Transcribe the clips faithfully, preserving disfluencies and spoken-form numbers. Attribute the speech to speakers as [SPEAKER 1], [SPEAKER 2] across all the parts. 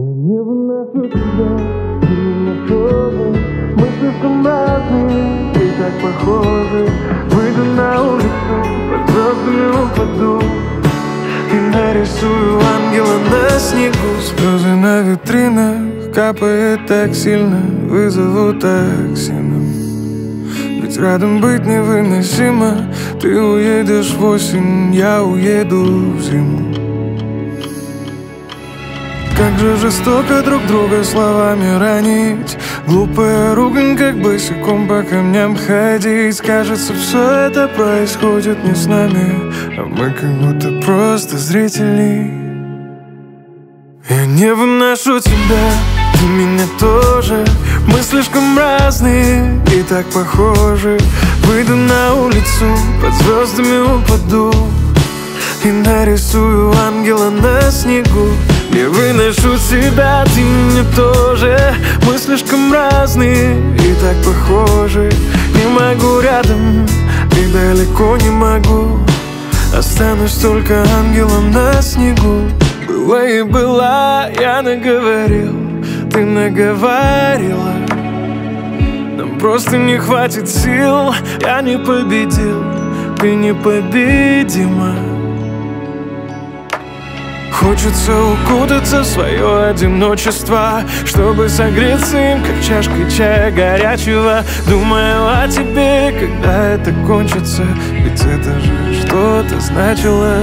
[SPEAKER 1] Не выношу тебя, ты меня тоже. Мы слишком разные и так похожи. Выйду на улицу, под звездами упаду и нарисую ангела на снегу. Слезы на витринах капает так сильно, вызову такси нам. Ведь рядом быть невыносимо. Ты уедешь в осень, я уеду в зиму. Как же жестоко друг друга словами ранить. Глупая ругань, как босиком по камням ходить. Кажется, все это происходит не с нами, а мы как будто просто зрители. Я не выношу тебя, ты меня тоже. Мы слишком разные и так похожи. Выйду на улицу, под звездами упаду и нарисую ангела на снегу. Не выношу тебя, ты меня тоже. Мы слишком разные и так похожи. Не могу рядом и далеко не могу. Останусь только ангелом на снегу. Была и была, я наговорил, ты наговорила. Нам просто не хватит сил. Я не победил, ты непобедима. Хочется укутаться в свое одиночество, чтобы согреться им, как чашкой чая горячего. Думаю о тебе, когда это кончится, ведь это же что-то значило.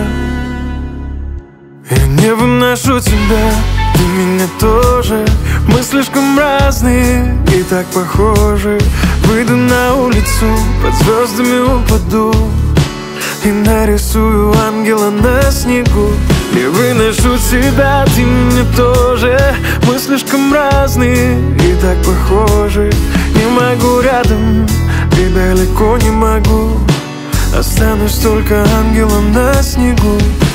[SPEAKER 1] Я не выношу тебя, ты меня тоже. Мы слишком разные и так похожи. Выйду на улицу, под звездами упаду и нарисую ангела на снегу. Не выношу тебя, ты меня тоже. Мы слишком разные и так похожи. Не могу рядом и далеко не могу. Останусь только ангелом на снегу.